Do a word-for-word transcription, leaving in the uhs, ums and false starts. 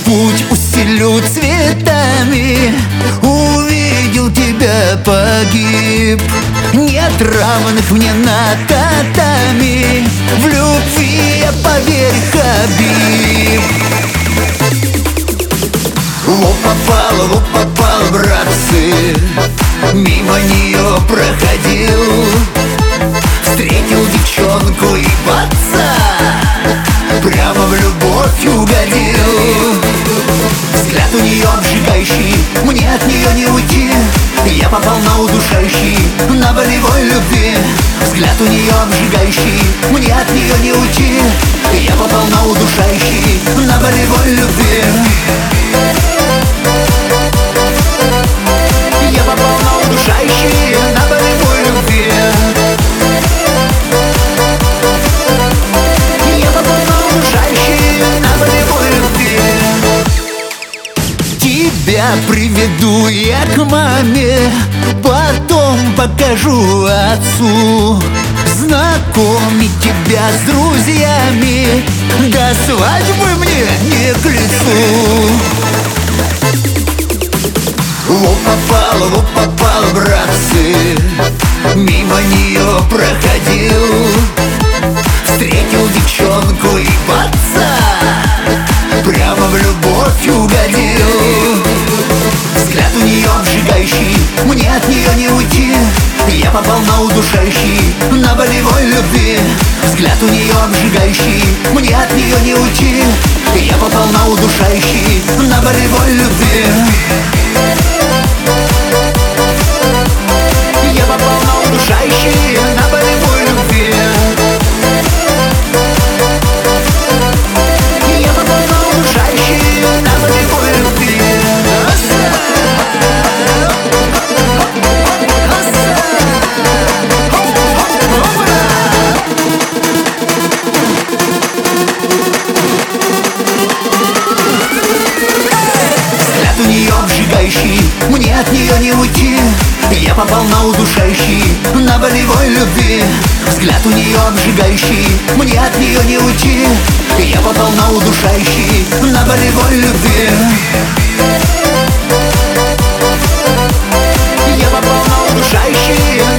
путь усилю цветами, увидел тебя, погиб. Нет равных мне на татами, в любви я, поверь, Хабиб. Во попало, во попало, братцы, мимо нее проходил, встретил девчонку и паца, прямо в любовь угодил. Взгляд у нее обжигающий, мне от нее не уйти. Я попал на удушающий, на болевой любви. Взгляд у нее обжигающий, мне от нее не уйти. Я попал на удушающий, на болевой любви. Я попал на удушающий, на болевой любви. Я попал на удушающий, на болевой любви. Тебя приведу я к маме, потом покажу отцу. Знакомить тебя с друзьями, до свадьбы мне не к лицу. Во попало, во попало, братцы, мимо нее проходил, встретил девчонку и паца, прямо в любовь угодил. Взгляд у нее обжигающий, мне от нее не уйти. Я попал на удушающий, на болевой любви. Взгляд у нее обжигающий, мне от нее не уйти. Я попал на удушающий, на болевой любви. Я попал на удушающий, на болевой любви. Я попал на удушающий, на болевой любви. Взгляд у нее обжигающий, мне от нее не уйти. Я попал на удушающий, на болевой любви. Взгляд у нее обжигающий, мне от нее не уйти. Я попал на удушающий, на болевой любви. Я попал на удушающий,